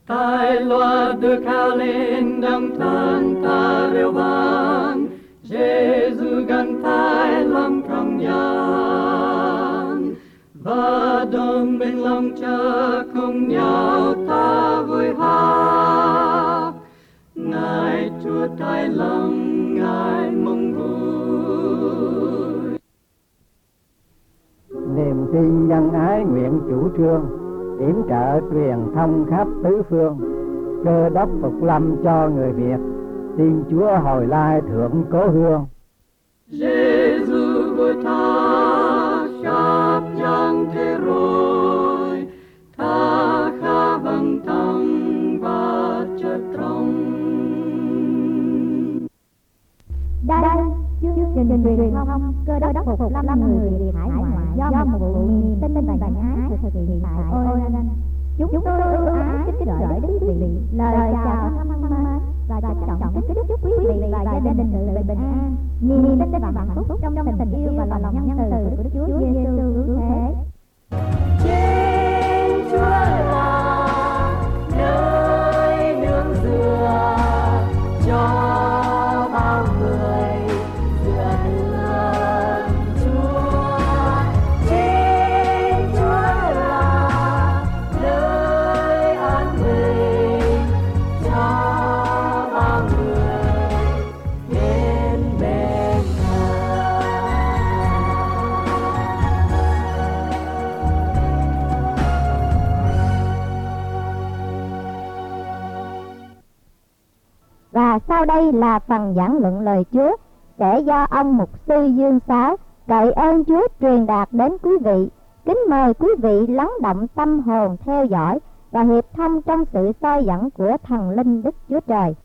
Tai loa được cao lên đấng thân ta reo vang, Giêsu gần tai lòng trong gian, và đồng bên lòng cha cùng nhau ta vui hát. Ngài Chúa tai lòng, Ngài mong vui. Niềm tin nhân ái nguyện chủ trương, yểm trợ truyền thông khắp tứ phương. Cơ đốc phục lâm cho người Việt, xin Chúa hồi lai thượng cố hương. Giêsu vui tha khắp chẳng thế rồi, tha khá bằng thăng và chất trong. Đây chương trình truyền thông Cơ đốc phục lâm người Việt hải ngoại do một vụ niềm tin và nhân ái thực hiện tại Oregon. Chúng tôi ưu ái kính gửi đến quý vị lời chào thân mến và trân trọng kính chúc quý vị và gia đình bình an, niềm tin và hạnh phúc trong tình yêu và lòng nhân từ của Đức Chúa Giêsu cứu thế. Trên Chúa là nơi nương dựa cho bao người dựa nương Chúa. Trên Chúa là nơi an bình cho bao người đến bên Ngài. Và sau đây là phần giảng luận lời Chúa sẽ do ông mục sư Dương Sáo cậy ơn Chúa truyền đạt đến quý vị. Kính mời quý vị lắng động tâm hồn theo dõi và hiệp thông trong sự soi dẫn của thần linh Đức Chúa Trời.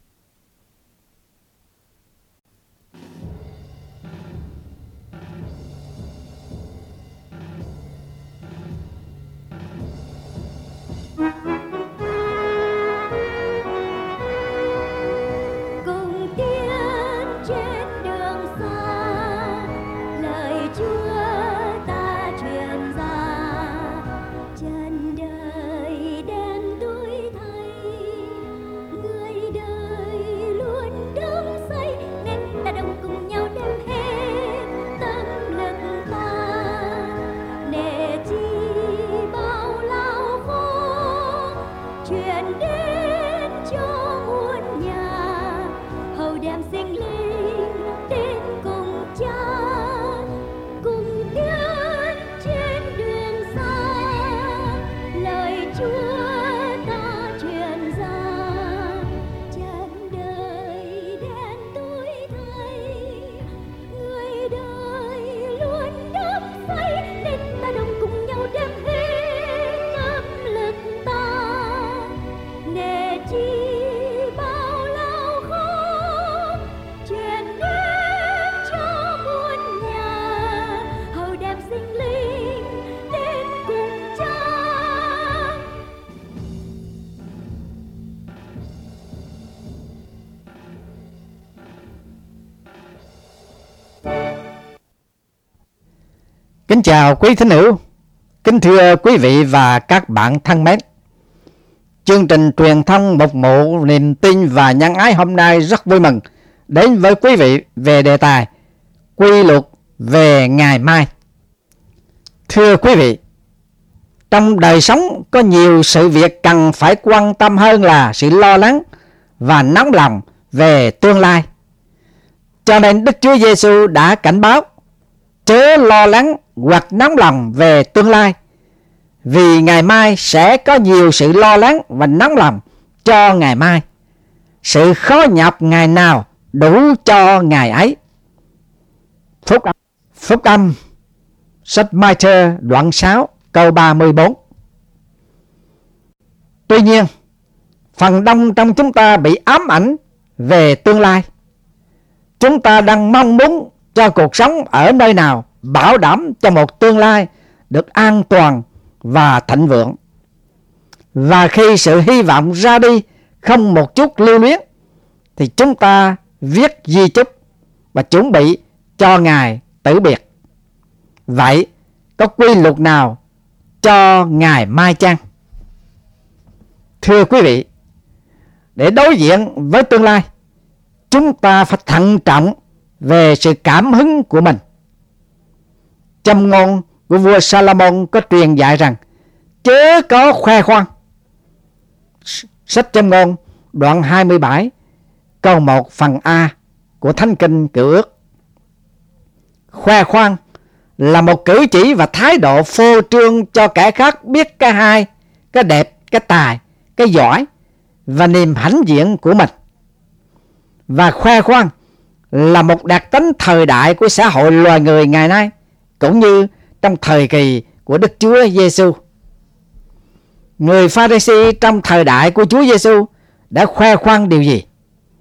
Cùng tiến trên đường xa, lời Chúa ta truyền ra. Chân đời đen tối thay, người đời luôn đắm say, nên ta đồng cùng nhau đem hết tâm lực ta. Để chi bao lao khổ truyền đến cho muôn nhà, hầu đem sinh linh đến cùng cha, cùng tiến trên đường xa. Lời Chúa ta truyền ra, chân đời đen tối thay, người đời luôn đắm say, nên ta đồng cùng nhau đem hết tâm lực ta. Để chi bao lao khổ truyền đến cho muôn nhà, hầu đem sinh linh đến cùng cha. Kính chào quý thính hữu, kính thưa quý vị và các bạn thân mến. Chương trình truyền thông một mộ niềm tin và nhân ái hôm nay rất vui mừng đến với quý vị về đề tài quy luật về ngày mai. Thưa quý vị, trong đời sống có nhiều sự việc cần phải quan tâm hơn là sự lo lắng và nóng lòng về tương lai. Cho nên Đức Chúa Giêsu đã cảnh báo chớ lo lắng hoặc nóng lòng về tương lai, vì ngày mai sẽ có nhiều sự lo lắng và nóng lòng cho ngày mai. Sự khó nhọc ngày nào đủ cho ngày ấy. Phúc âm sách Ma-thơ đoạn 6 câu 34. Tuy nhiên, phần đông trong chúng ta bị ám ảnh về tương lai. Chúng ta đang mong muốn cho cuộc sống ở nơi nào bảo đảm cho một tương lai được an toàn và thịnh vượng. Và khi sự hy vọng ra đi không một chút lưu luyến, thì chúng ta viết di chúc và chuẩn bị cho ngày tử biệt. Vậy có quy luật nào cho ngày mai chăng? Thưa quý vị, để đối diện với tương lai, chúng ta phải thận trọng về sự cảm hứng của mình. Châm ngôn của vua Salomon có truyền dạy rằng chớ có khoe khoang. Sách Châm ngôn đoạn 27 câu 1 phần A của Thánh Kinh Cựu Ước. Khoe khoang là một cử chỉ và thái độ phô trương cho kẻ khác biết cái hay, cái đẹp, cái tài, cái giỏi và niềm hãnh diện của mình. Và khoe khoang là một đặc tính thời đại của xã hội loài người ngày nay, cũng như trong thời kỳ của Đức Chúa Giêsu. Người Pha-ri-si trong thời đại của Chúa Giêsu đã khoe khoang điều gì?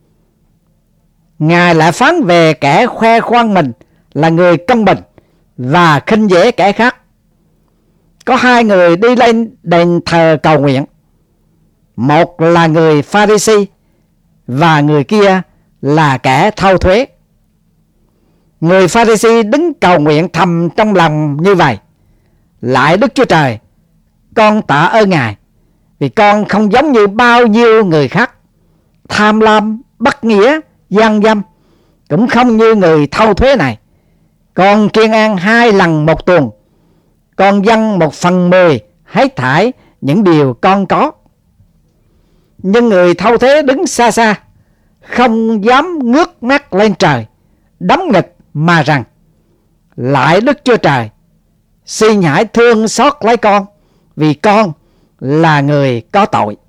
Ngài lại phán về kẻ khoe khoang mình là người công bình và khinh dễ kẻ khác. Có hai người đi lên đền thờ cầu nguyện. Một là người Pha-ri-si và người kia là kẻ thâu thuế. Người Pha-ri-si đứng cầu nguyện thầm trong lòng như vậy: Lạy Đức Chúa Trời, con tạ ơn Ngài vì con không giống như bao nhiêu người khác, tham lam, bất nghĩa, gian dâm, cũng không như người thâu thuế này. Con kiêng ăn 2 lần một tuần, con dâng 1/10 hết thảy những điều con có. Nhưng người thâu thuế đứng xa xa, không dám ngước mắt lên trời, đấm ngực mà rằng: Lạy Đức Chúa Trời, xin hãy thương xót lấy con, vì con là người có tội.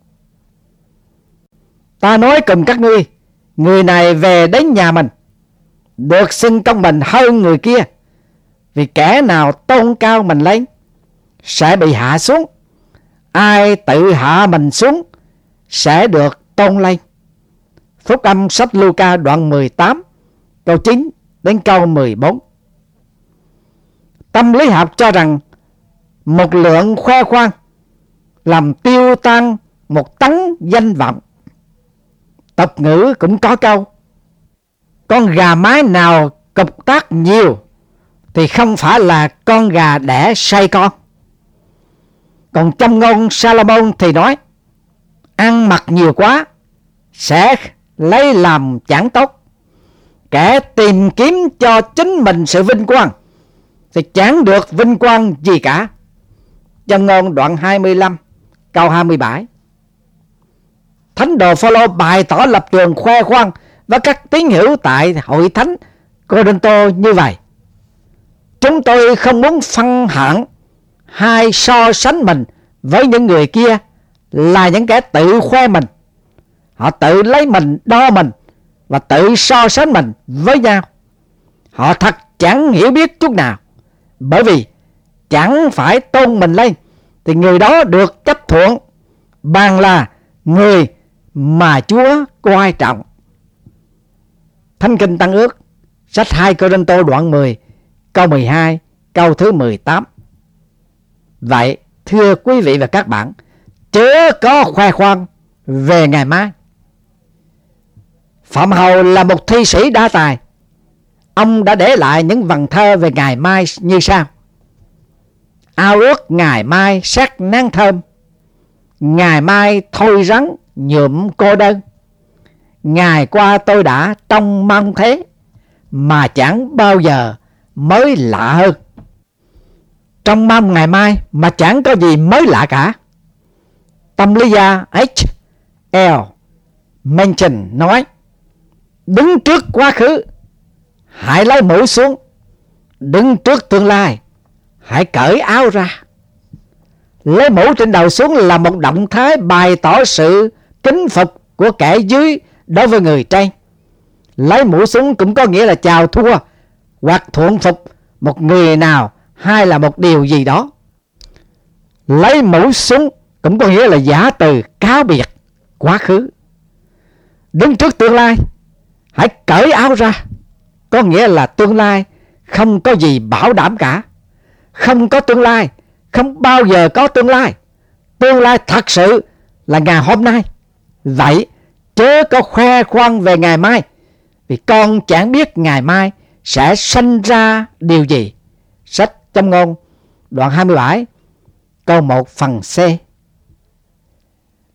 Ta nói cùng các ngươi, người này về đến nhà mình được xưng công bình hơn người kia, vì kẻ nào tôn cao mình lên sẽ bị hạ xuống, ai tự hạ mình xuống sẽ được tôn lên. Phúc âm sách Luca đoạn 18 câu 9 đến câu 14. Tâm lý học cho rằng một lượng khoe khoang làm tiêu tan một tấn danh vọng. Tục ngữ cũng có câu: con gà mái nào cục tác nhiều thì không phải là con gà đẻ say con. Còn Châm ngôn Salomon thì nói: ăn mặc nhiều quá sẽ lấy làm chẳng tốt. Kẻ tìm kiếm cho chính mình sự vinh quang thì chẳng được vinh quang gì cả. Châm ngôn đoạn 25 câu 27. Thánh đồ Phao-lô bày tỏ lập trường khoe khoang với các tín hữu tại hội thánh Cô-rinh-tô như vậy: chúng tôi không muốn phân hạng hay so sánh mình với những người kia là những kẻ tự khoe mình. Họ tự lấy mình đo mình và tự so sánh mình với nhau. Họ thật chẳng hiểu biết chút nào, bởi vì chẳng phải tôn mình lên thì người đó được chấp thuận, bằng là người mà Chúa coi trọng. Thánh Kinh Tăng Ước, sách 2 Cô-rinh-tô đoạn 10 câu 12 câu thứ 18. Vậy thưa quý vị và các bạn, chớ có khoe khoang về ngày mai. Phạm Hầu là một thi sĩ đa tài. Ông đã để lại những vần thơ về ngày mai như sau: ao ước ngày mai sắc nắng thơm, ngày mai thôi rắn nhuộm cô đơn. Ngày qua tôi đã trông mong thế, mà chẳng bao giờ mới lạ hơn. Trông mong ngày mai mà chẳng có gì mới lạ cả. Tâm lý gia H.L. Mencken nói: đứng trước quá khứ, hãy lấy mũ xuống. Đứng trước tương lai, hãy cởi áo ra. Lấy mũ trên đầu xuống là một động thái bày tỏ sự kính phục của kẻ dưới đối với người trên. Lấy mũ xuống cũng có nghĩa là chào thua hoặc thuận phục một người nào hay là một điều gì đó. Lấy mũ xuống cũng có nghĩa là giả từ cáo biệt quá khứ. Đứng trước tương lai, hãy cởi áo ra, có nghĩa là tương lai không có gì bảo đảm cả. Không có tương lai, không bao giờ có tương lai. Tương lai thật sự là ngày hôm nay. Vậy chớ có khoe khoang về ngày mai, vì con chẳng biết ngày mai sẽ sinh ra điều gì. Sách Châm ngôn đoạn 27 câu 1 phần C.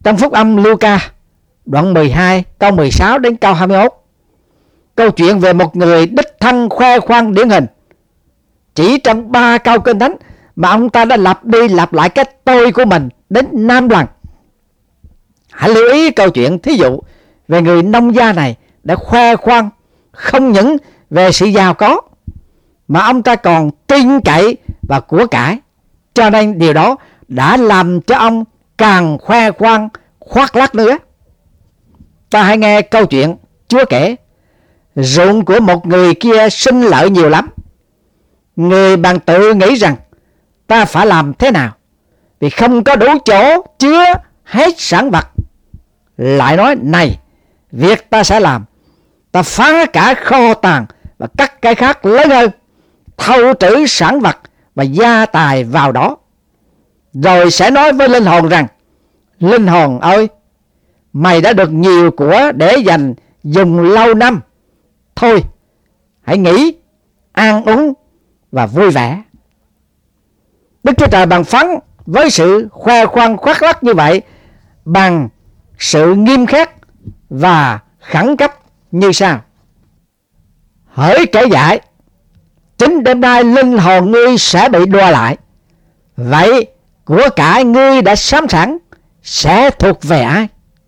Trong Phúc âm Luca, đoạn 12, câu 16 đến câu 21, câu chuyện về một người đích thân khoe khoang điển hình. Chỉ trong 3 câu Kinh Thánh mà ông ta đã lặp đi lặp lại cái tôi của mình đến 5 lần. Hãy lưu ý câu chuyện thí dụ về người nông gia này đã khoe khoang không những về sự giàu có, mà ông ta còn tin cậy và của cải, cho nên điều đó đã làm cho ông càng khoe khoang khoác lác nữa. Ta hãy nghe câu chuyện Chúa kể: ruộng của một người kia sinh lợi nhiều lắm. Người bạn tự nghĩ rằng ta phải làm thế nào, vì không có đủ chỗ chứa hết sản vật. Lại nói: này, việc ta sẽ làm, ta phá cả kho tàng và các cái khác lớn hơn, thâu trữ sản vật và gia tài vào đó. Rồi sẽ nói với linh hồn rằng: linh hồn ơi, mày đã được nhiều của để dành dùng lâu năm. Thôi, hãy nghỉ, ăn uống và vui vẻ. Đức Chúa Trời bàn phán với sự khoe khoang khoác lác như vậy bằng sự nghiêm khắc và khẩn cấp như sau: hỡi kẻ dại, chính đêm nay linh hồn ngươi sẽ bị đọa lại. Vậy của cải ngươi đã sắm sẵn sẽ thuộc về ai?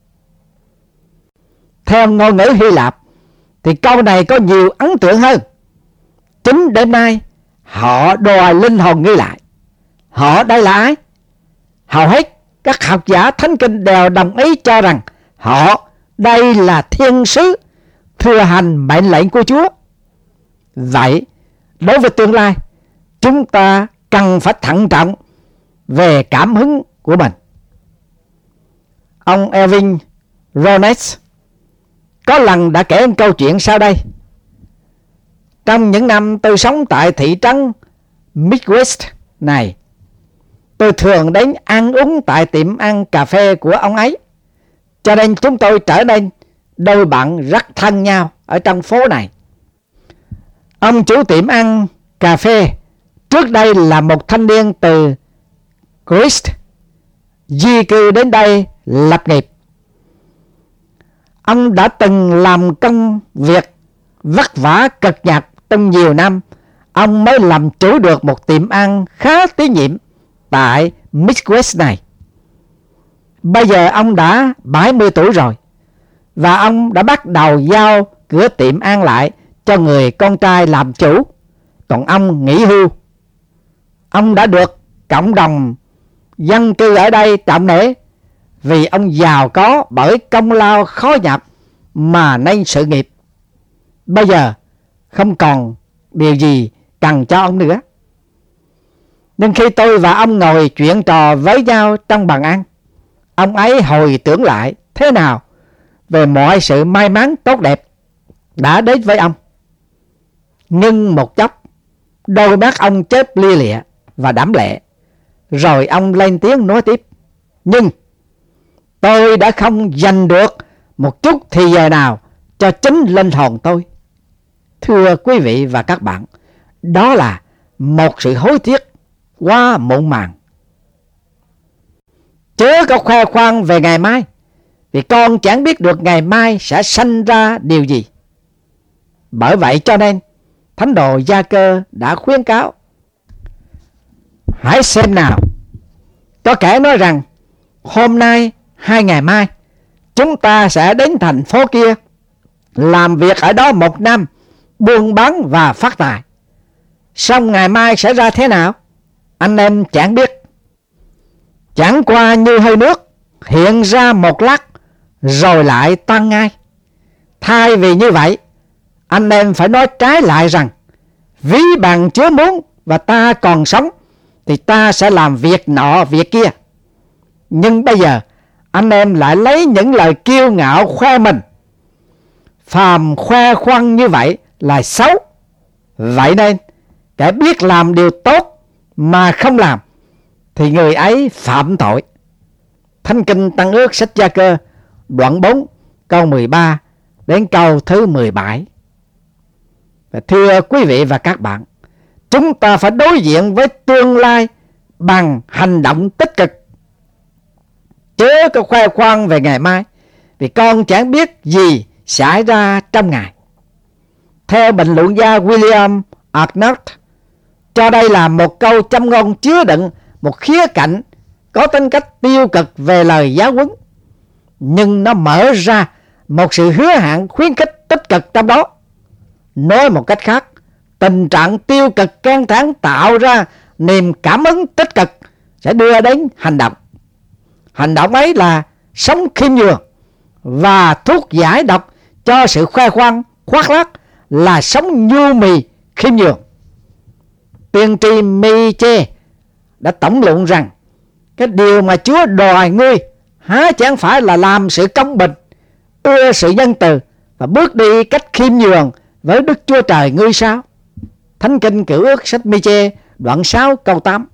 Theo ngôn ngữ Hy Lạp thì câu này có nhiều ấn tượng hơn. Chính đêm nay họ đòi linh hồn ngươi lại. Họ đây là ai? Hầu hết các học giả thánh kinh đều đồng ý cho rằng họ đây là thiên sứ thừa hành mệnh lệnh của Chúa. Vậy đối với tương lai, chúng ta cần phải thận trọng về cảm hứng của mình. Ông Erwin Rones có lần đã kể một câu chuyện sau đây: trong những năm tôi sống tại thị trấn Midwest này, tôi thường đến ăn uống tại tiệm ăn cà phê của ông ấy, cho nên chúng tôi trở nên đôi bạn rất thân nhau ở trong phố này. Ông chủ tiệm ăn cà phê trước đây là một thanh niên từ Christ, di cư đến đây lập nghiệp. Ông đã từng làm công việc vất vả cực nhọc trong nhiều năm, ông mới làm chủ được một tiệm ăn khá tín nhiệm tại Midwest này. Bây giờ ông đã 70 tuổi rồi, và ông đã bắt đầu giao cửa tiệm ăn lại cho người con trai làm chủ, còn ông nghỉ hưu. Ông đã được cộng đồng dân cư ở đây trọng nể vì ông giàu có bởi công lao khó nhọc mà nên sự nghiệp. Bây giờ không còn điều gì cần cho ông nữa. Nhưng khi tôi và ông ngồi chuyện trò với nhau trong bàn ăn, ông ấy hồi tưởng lại thế nào về mọi sự may mắn tốt đẹp đã đến với ông. Nhưng một chốc, đôi mắt ông chớp lia lịa và đẫm lệ. Rồi ông lên tiếng nói tiếp: nhưng tôi đã không dành được một chút thì giờ nào cho chính linh hồn tôi. Thưa quý vị và các bạn, đó là một sự hối tiếc quá muộn màng. Chớ có khoe khoang về ngày mai, vì con chẳng biết được ngày mai sẽ sanh ra điều gì. Bởi vậy cho nên Thánh đồ Gia Cơ đã khuyến cáo: hãy xem nào, có kẻ nói rằng hôm nay hay ngày mai chúng ta sẽ đến thành phố kia, làm việc ở đó 1 năm, buôn bán và phát tài. Xong ngày mai sẽ ra thế nào, anh em chẳng biết. Chẳng qua như hơi nước hiện ra một lát rồi lại tan ngay. Thay vì như vậy, anh em phải nói trái lại rằng: ví bằng Chúa muốn và ta còn sống thì ta sẽ làm việc nọ việc kia. Nhưng bây giờ anh em lại lấy những lời kiêu ngạo khoe mình. Phàm khoe khoang như vậy là xấu. Vậy nên kẻ biết làm điều tốt mà không làm thì người ấy phạm tội. Thánh Kinh Tăng Ước sách Gia Cơ đoạn 4 câu 13 đến câu thứ 17. Và thưa quý vị và các bạn, chúng ta phải đối diện với tương lai bằng hành động tích cực. chớ có khoe khoang về ngày mai, vì con chẳng biết gì xảy ra trong ngày. Theo bình luận gia William Arnott, cho đây là một câu châm ngôn chứa đựng một khía cạnh có tính cách tiêu cực về lời giáo huấn, nhưng nó mở ra một sự hứa hẹn khuyến khích tích cực trong đó. Nói một cách khác, tình trạng tiêu cực căng thẳng tạo ra niềm cảm hứng tích cực sẽ đưa đến hành động. Hành động ấy là sống khiêm nhường, và thuốc giải độc cho sự khoe khoang khoác lác là sống nhu mì khiêm nhường. Tiên tri Miche đã tổng luận rằng cái điều mà Chúa đòi ngươi há chẳng phải là làm sự công bình, ưa sự nhân từ và bước đi cách khiêm nhường với Đức Chúa Trời ngươi sao? Thánh Kinh Cựu Ước sách Miche đoạn 6 câu 8.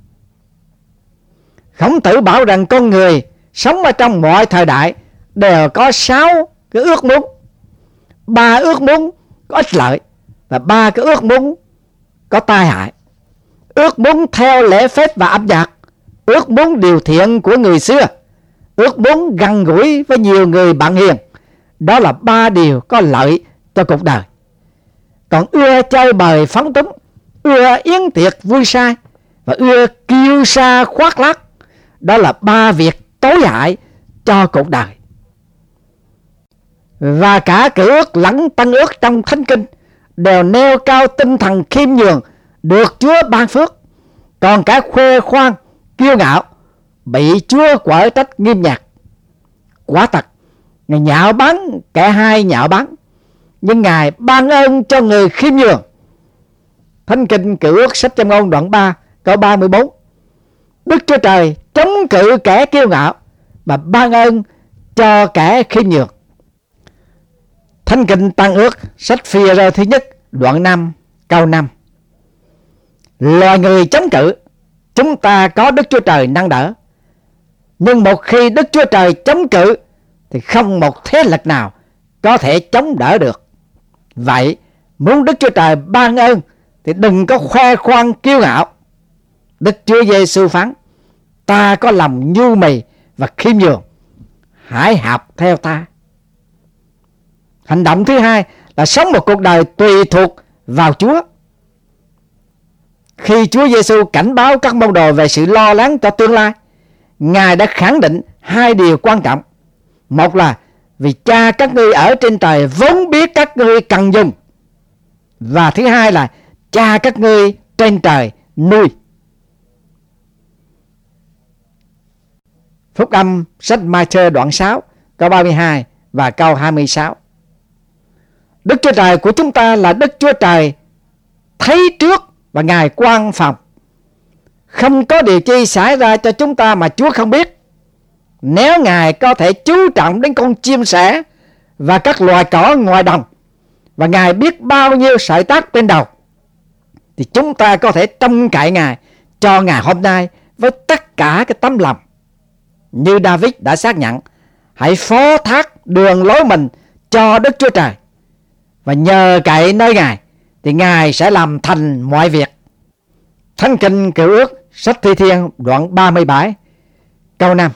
Khổng Tử bảo rằng con người sống ở trong mọi thời đại đều có 6 cái ước muốn. 3 ước muốn có ích lợi và 3 cái ước muốn có tai hại. Ước muốn theo lễ phép và âm nhạc, ước muốn điều thiện của người xưa, ước muốn gần gũi với nhiều người bạn hiền. Đó là 3 điều có lợi cho cuộc đời. Còn ưa chơi bời phóng túng, ưa yến tiệc vui sai và ưa kiêu sa khoác lác, đó là 3 việc tối hại cho cuộc đời. Và cả Cựu Ước lẫn Tân Ước trong Thánh Kinh đều nêu cao tinh thần khiêm nhường được Chúa ban phước. Còn cả khoe khoang, kiêu ngạo bị Chúa quở trách nghiêm nhạc. Quả thật, Ngài nhạo báng kẻ hay nhạo báng, nhưng Ngài ban ơn cho người khiêm nhường. Thánh Kinh Cựu Ước sách Châm Ngôn đoạn 3 câu 34. Đức Chúa Trời chống cự kẻ kiêu ngạo và ban ơn cho kẻ khiêm nhường. Thánh Kinh Tân Ước sách Phi-e-rơ thứ nhất đoạn 5 câu 5. Loài người chống cự, chúng ta có Đức Chúa Trời nâng đỡ. Nhưng một khi Đức Chúa Trời chống cự thì không một thế lực nào có thể chống đỡ được. Vậy muốn Đức Chúa Trời ban ơn thì đừng có khoe khoang kiêu ngạo. Đức Chúa Giêsu phán: ta có lòng nhu mì và khiêm nhường, hãy học theo ta. Hành động thứ hai là sống một cuộc đời tùy thuộc vào Chúa. Khi Chúa Giêsu cảnh báo các môn đồ về sự lo lắng cho tương lai, Ngài đã khẳng định 2 điều quan trọng. Một là vì Cha các ngươi ở trên trời vốn biết các ngươi cần dùng. Và thứ hai là Cha các ngươi trên trời nuôi. Phúc âm sách Ma-thơ đoạn 6 câu 32 và câu 26. Đức Chúa Trời của chúng ta là Đức Chúa Trời thấy trước và Ngài quan phòng. Không có điều chi xảy ra cho chúng ta mà Chúa không biết. Nếu Ngài có thể chú trọng đến con chim sẻ và các loài cỏ ngoài đồng, và Ngài biết bao nhiêu sợi tóc trên đầu, thì chúng ta có thể trông cậy Ngài cho ngày hôm nay với tất cả cái tấm lòng. Như David đã xác nhận: hãy phó thác đường lối mình cho Đức Chúa Trời, và nhờ cậy nơi Ngài thì Ngài sẽ làm thành mọi việc. Thánh Kinh Cựu Ước sách Thi Thiên đoạn 37 câu 5.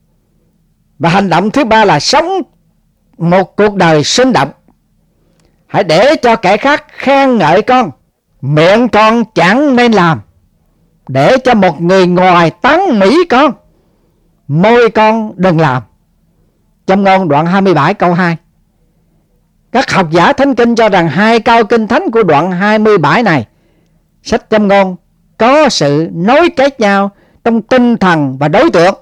Và hành động thứ ba là sống một cuộc đời sinh động. Hãy để cho kẻ khác khen ngợi con, miệng con chẳng nên làm. Để cho một người ngoài tán mỹ con, môi con đừng làm. Châm Ngôn đoạn 27 câu 2. Các học giả Thánh Kinh cho rằng 2 câu Kinh Thánh của đoạn 27 này, sách Châm Ngôn, có sự nối kết nhau trong tinh thần và đối tượng.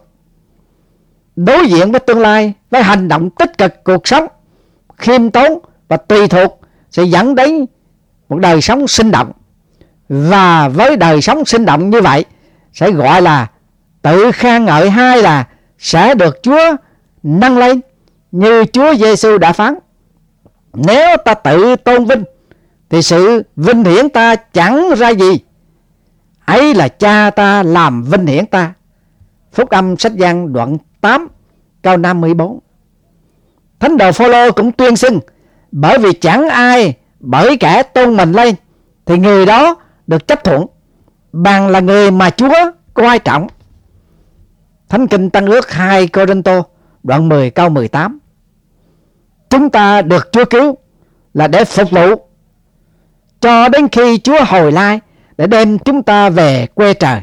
Đối diện với tương lai với hành động tích cực cuộc sống, khiêm tốn và tùy thuộc sẽ dẫn đến một đời sống sinh động. Và với đời sống sinh động như vậy sẽ gọi là tự khen ngợi, hay là sẽ được Chúa nâng lên, như Chúa Giêsu đã phán: nếu ta tự tôn vinh thì sự vinh hiển ta chẳng ra gì, ấy là Cha ta làm vinh hiển ta. Phúc âm sách Giăng đoạn 8 câu 54. Thánh đồ Phôlô cũng tuyên xưng: bởi vì chẳng ai bởi kẻ tôn mình lên thì người đó được chấp thuận, bằng là người mà Chúa coi trọng. Thánh Kinh Tân Ước 2 Cô-rinh-tô đoạn 10 câu 18. Chúng ta được Chúa cứu là để phục vụ cho đến khi Chúa hồi lai để đem chúng ta về quê trời.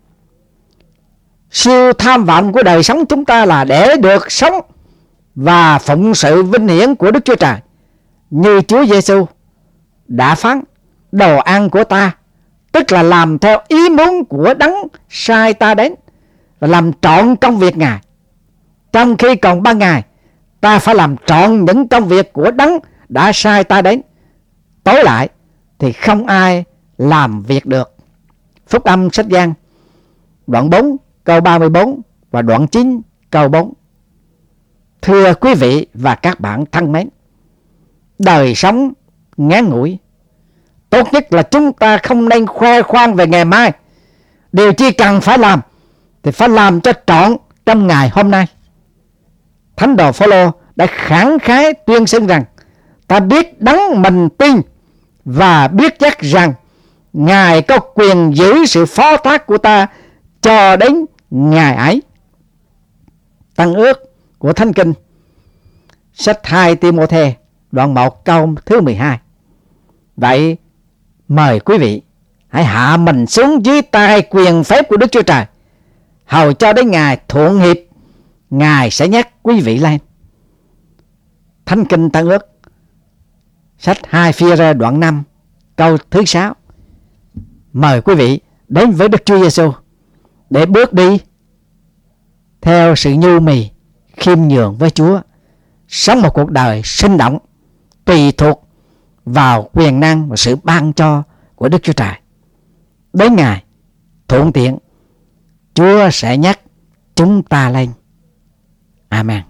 Siêu tham vọng của đời sống chúng ta là để được sống và phụng sự vinh hiển của Đức Chúa Trời, như Chúa Giêsu đã phán: đồ ăn của ta, tức là làm theo ý muốn của Đấng sai ta đến và làm trọn công việc Ngài. Trong khi còn ban ngày, ta phải làm trọn những công việc của Đấng đã sai ta đến. Tối lại thì không ai làm việc được. Phúc âm sách Giăng đoạn 4 câu 34 và đoạn 9 câu 4. Thưa quý vị và các bạn thân mến, đời sống ngắn ngủi, tốt nhất là chúng ta không nên khoe khoang về ngày mai. Điều chi cần phải làm thì phải làm cho trọn trong ngày hôm nay. Thánh đồ Phôlô đã khẳng khái tuyên xưng rằng: ta biết Đấng mình tin và biết chắc rằng Ngài có quyền giữ sự phó thác của ta cho đến ngày ấy. Tân ước của Thánh Kinh sách 2 Ti-mô-thê đoạn 1 câu thứ 12. Vậy mời quý vị hãy hạ mình xuống dưới tay quyền phép của Đức Chúa Trời, hầu cho đến ngày thuận hiệp, Ngài sẽ nhắc quý vị lên. Thánh Kinh Tân ước sách 2 Phi-e-rơ đoạn 5 câu thứ 6. Mời quý vị đến với Đức Chúa Giêsu để bước đi theo sự nhu mì, khiêm nhường với Chúa, sống một cuộc đời sinh động, tùy thuộc vào quyền năng và sự ban cho của Đức Chúa Trời. Đến ngày thuận tiện, Chúa sẽ nhắc chúng ta lên. Amen.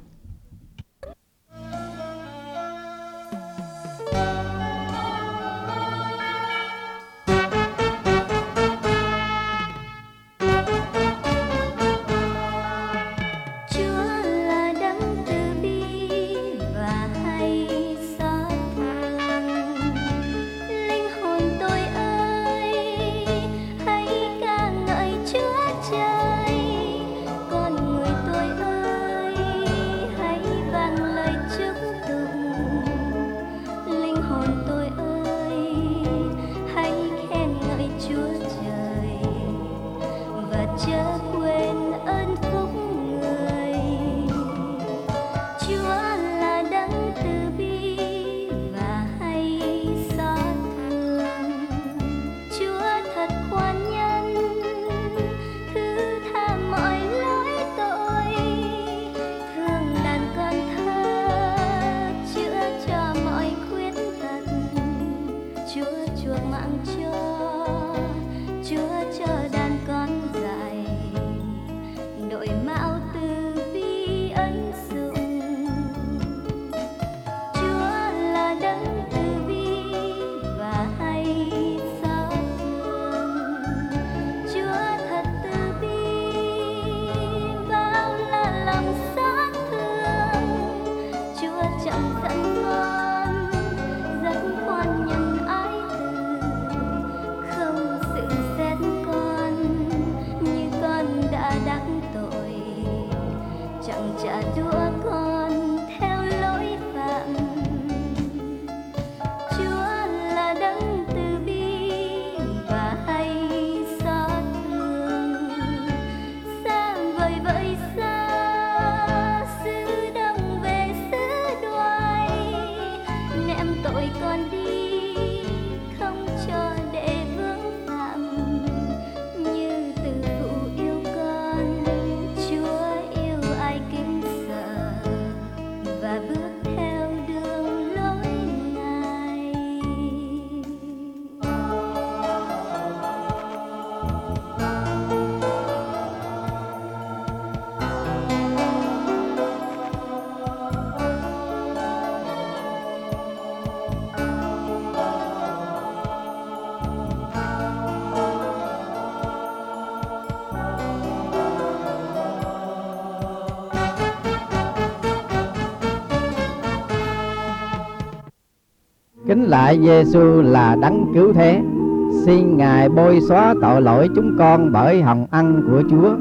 Kính lạy Giêsu là Đấng cứu thế, xin Ngài bôi xóa tội lỗi chúng con bởi hồng ân của Chúa.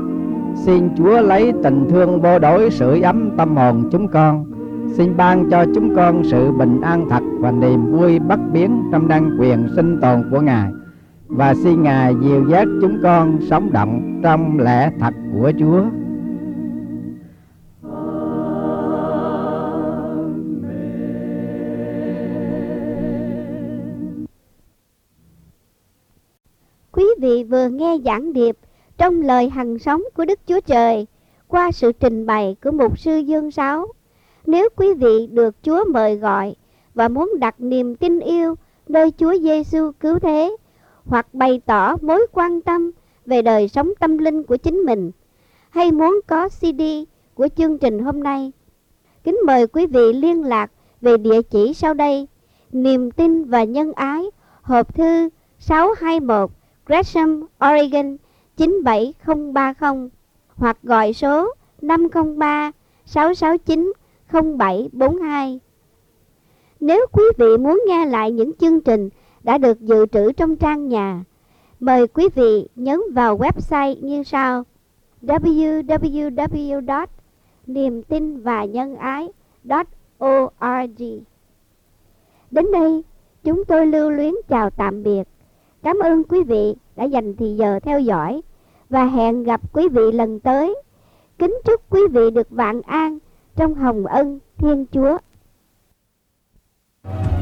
Xin Chúa lấy tình thương vô đổi sưởi ấm tâm hồn chúng con. Xin ban cho chúng con sự bình an thật và niềm vui bất biến trong đăng quyền sinh tồn của Ngài. Và xin Ngài dìu dắt chúng con sống động trong lẽ thật của Chúa. Quý vị vừa nghe giảng điệp trong lời hằng sống của Đức Chúa Trời qua sự trình bày của Mục sư Dương Sáu. Nếu quý vị được Chúa mời gọi và muốn đặt niềm tin yêu nơi Chúa Giêsu cứu thế, hoặc bày tỏ mối quan tâm về đời sống tâm linh của chính mình, hay muốn có CD của chương trình hôm nay, kính mời quý vị liên lạc về địa chỉ sau đây: Niềm tin và Nhân Ái, hộp thư 621 Gresham, Oregon 97030, hoặc gọi số 503 669 0742. Nếu quý vị muốn nghe lại những chương trình đã được dự trữ trong trang nhà, mời quý vị nhấn vào website như sau: www.niemtinvanhângai.org. Đến đây, chúng tôi lưu luyến chào tạm biệt. Cảm ơn quý vị đã dành thời giờ theo dõi và hẹn gặp quý vị lần tới. Kính chúc quý vị được vạn an trong hồng ân Thiên Chúa.